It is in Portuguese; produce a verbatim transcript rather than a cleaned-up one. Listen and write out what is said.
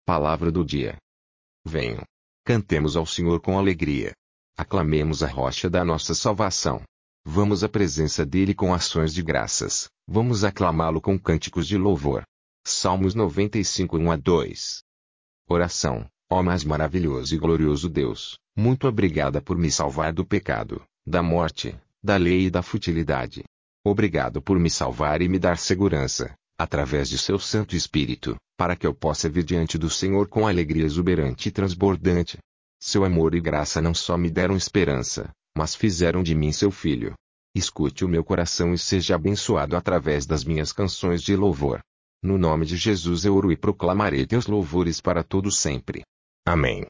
Palavra do dia. Venham. Cantemos ao Senhor com alegria. Aclamemos a rocha da nossa salvação. Vamos à presença dele com ações de graças. Vamos aclamá-lo com cânticos de louvor. Salmos noventa e cinco, um a dois. Oração. Ó mais maravilhoso e glorioso Deus, muito obrigada por me salvar do pecado, da morte, da lei e da futilidade. Obrigado por me salvar e me dar segurança, através de seu Santo Espírito, para que eu possa vir diante do Senhor com alegria exuberante e transbordante. Seu amor e graça não só me deram esperança, mas fizeram de mim seu filho. Escute o meu coração e seja abençoado através das minhas canções de louvor. No nome de Jesus eu oro e proclamarei teus louvores para todo sempre. Amém.